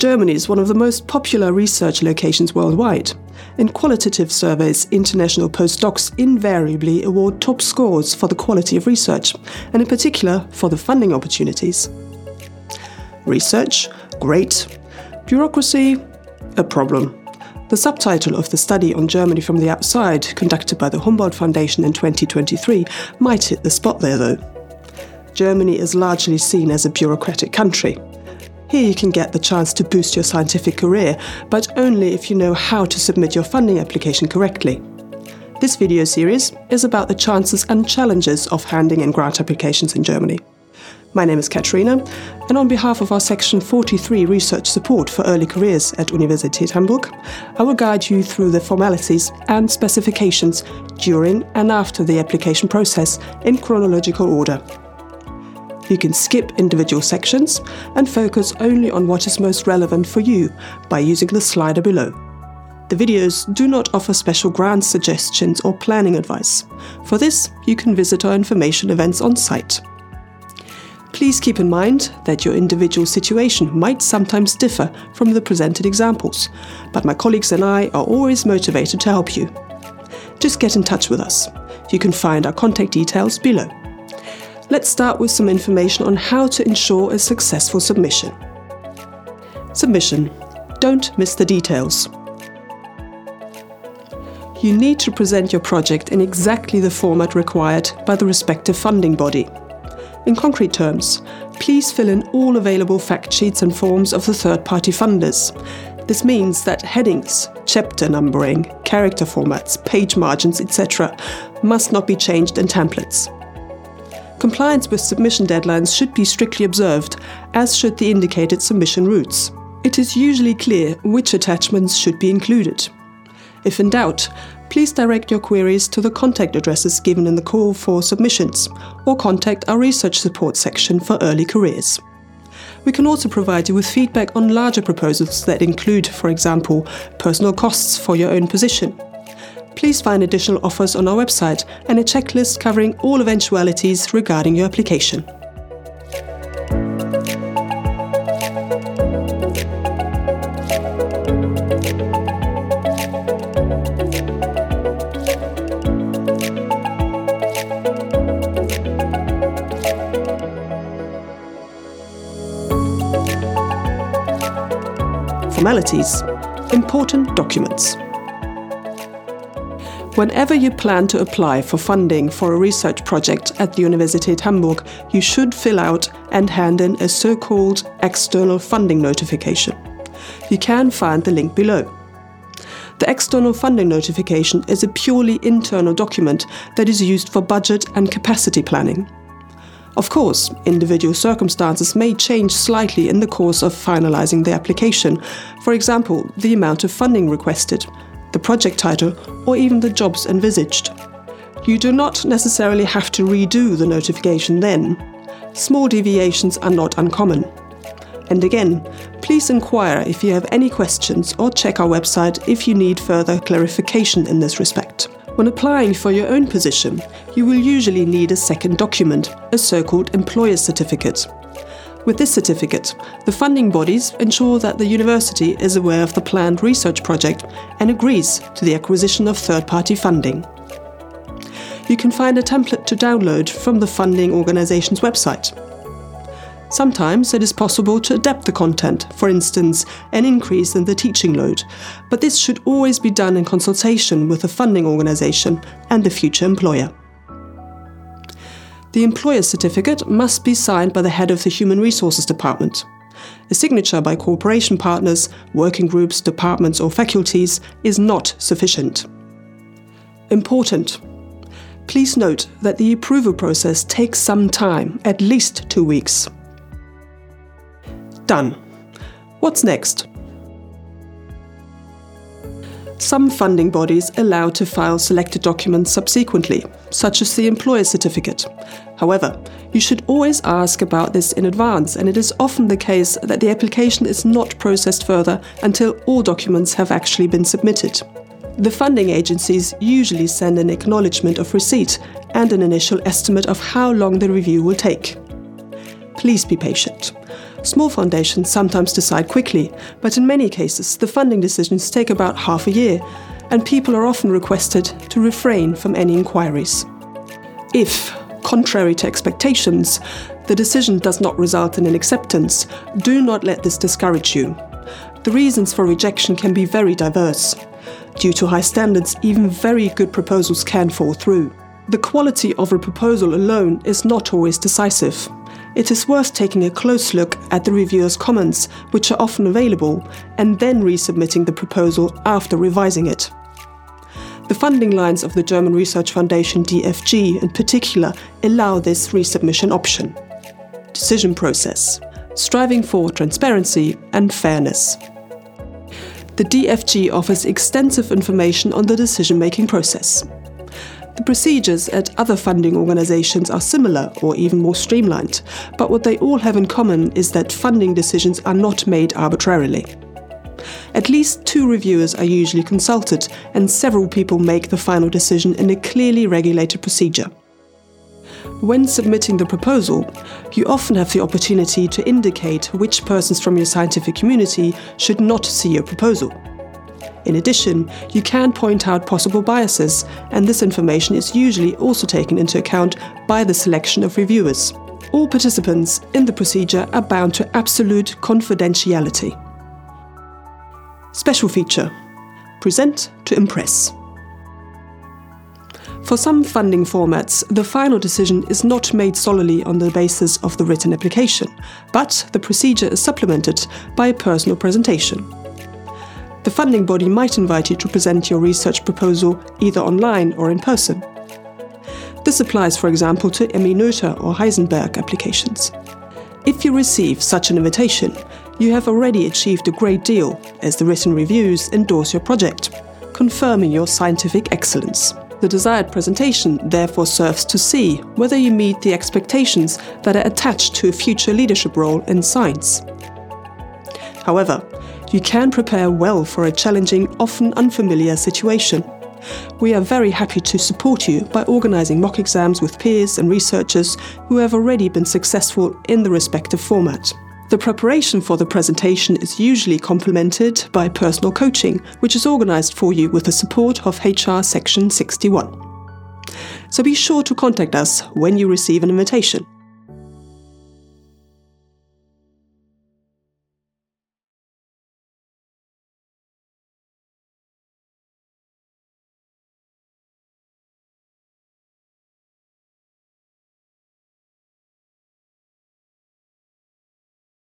Germany is one of the most popular research locations worldwide. In qualitative surveys, international postdocs invariably award top scores for the quality of research, and in particular for the funding opportunities. Research? Great. Bureaucracy? A problem. The subtitle of the study on Germany from the outside, conducted by the Humboldt Foundation in 2023, might hit the spot there though. Germany is largely seen as a bureaucratic country. Here you can get the chance to boost your scientific career, but only if you know how to submit your funding application correctly. This video series is about the chances and challenges of handing in grant applications in Germany. My name is Katrina, and on behalf of our Section 43 Research Support for Early Careers at Universität Hamburg, I will guide you through the formalities and specifications during and after the application process in chronological order. You can skip individual sections and focus only on what is most relevant for you by using the slider below. The videos do not offer special grant suggestions or planning advice. For this, you can visit our information events on site. Please keep in mind that your individual situation might sometimes differ from the presented examples, but my colleagues and I are always motivated to help you. Just get in touch with us. You can find our contact details below. Let's start with some information on how to ensure a successful submission. Submission. Don't miss the details. You need to present your project in exactly the format required by the respective funding body. In concrete terms, please fill in all available fact sheets and forms of the third-party funders. This means that headings, chapter numbering, character formats, page margins, etc. must not be changed in templates. Compliance with submission deadlines should be strictly observed, as should the indicated submission routes. It is usually clear which attachments should be included. If in doubt, please direct your queries to the contact addresses given in the call for submissions, or contact our research support section for early careers. We can also provide you with feedback on larger proposals that include, for example, personal costs for your own position. Please find additional offers on our website and a checklist covering all eventualities regarding your application. Formalities. Important documents. Whenever you plan to apply for funding for a research project at the Universität Hamburg, you should fill out and hand in a so-called external funding notification. You can find the link below. The external funding notification is a purely internal document that is used for budget and capacity planning. Of course, individual circumstances may change slightly in the course of finalizing the application, for example, the amount of funding requested, the project title, or even the jobs envisaged. You do not necessarily have to redo the notification then. Small deviations are not uncommon. And again, please inquire if you have any questions or check our website if you need further clarification in this respect. When applying for your own position, you will usually need a second document, a so-called employer certificate. With this certificate, the funding bodies ensure that the university is aware of the planned research project and agrees to the acquisition of third-party funding. You can find a template to download from the funding organization's website. Sometimes it is possible to adapt the content, for instance, an increase in the teaching load, but this should always be done in consultation with the funding organization and the future employer. The employer certificate must be signed by the head of the Human Resources Department. A signature by cooperation partners, working groups, departments or faculties is not sufficient. Important. Please note that the approval process takes some time, at least 2 weeks. Done. What's next? Some funding bodies allow to file selected documents subsequently, such as the employer certificate. However, you should always ask about this in advance, and it is often the case that the application is not processed further until all documents have actually been submitted. The funding agencies usually send an acknowledgement of receipt and an initial estimate of how long the review will take. Please be patient. Small foundations sometimes decide quickly, but in many cases the funding decisions take about half a year, and people are often requested to refrain from any inquiries. If, contrary to expectations, the decision does not result in an acceptance, do not let this discourage you. The reasons for rejection can be very diverse. Due to high standards, even very good proposals can fall through. The quality of a proposal alone is not always decisive. It is worth taking a close look at the reviewer's comments, which are often available, and then resubmitting the proposal after revising it. The funding lines of the German Research Foundation DFG in particular allow this resubmission option. Decision process: striving for transparency and fairness. The DFG offers extensive information on the decision-making process. The procedures at other funding organizations are similar or even more streamlined, but what they all have in common is that funding decisions are not made arbitrarily. At least 2 reviewers are usually consulted, and several people make the final decision in a clearly regulated procedure. When submitting the proposal, you often have the opportunity to indicate which persons from your scientific community should not see your proposal. In addition, you can point out possible biases, and this information is usually also taken into account by the selection of reviewers. All participants in the procedure are bound to absolute confidentiality. Special feature: present to impress. For some funding formats, the final decision is not made solely on the basis of the written application, but the procedure is supplemented by a personal presentation. The funding body might invite you to present your research proposal either online or in person. This applies, for example, to Emmy-Noether or Heisenberg applications. If you receive such an invitation, you have already achieved a great deal, as the written reviews endorse your project, confirming your scientific excellence. The desired presentation therefore serves to see whether you meet the expectations that are attached to a future leadership role in science. However, you can prepare well for a challenging, often unfamiliar situation. We are very happy to support you by organizing mock exams with peers and researchers who have already been successful in the respective format. The preparation for the presentation is usually complemented by personal coaching, which is organized for you with the support of HR Section 61. So be sure to contact us when you receive an invitation.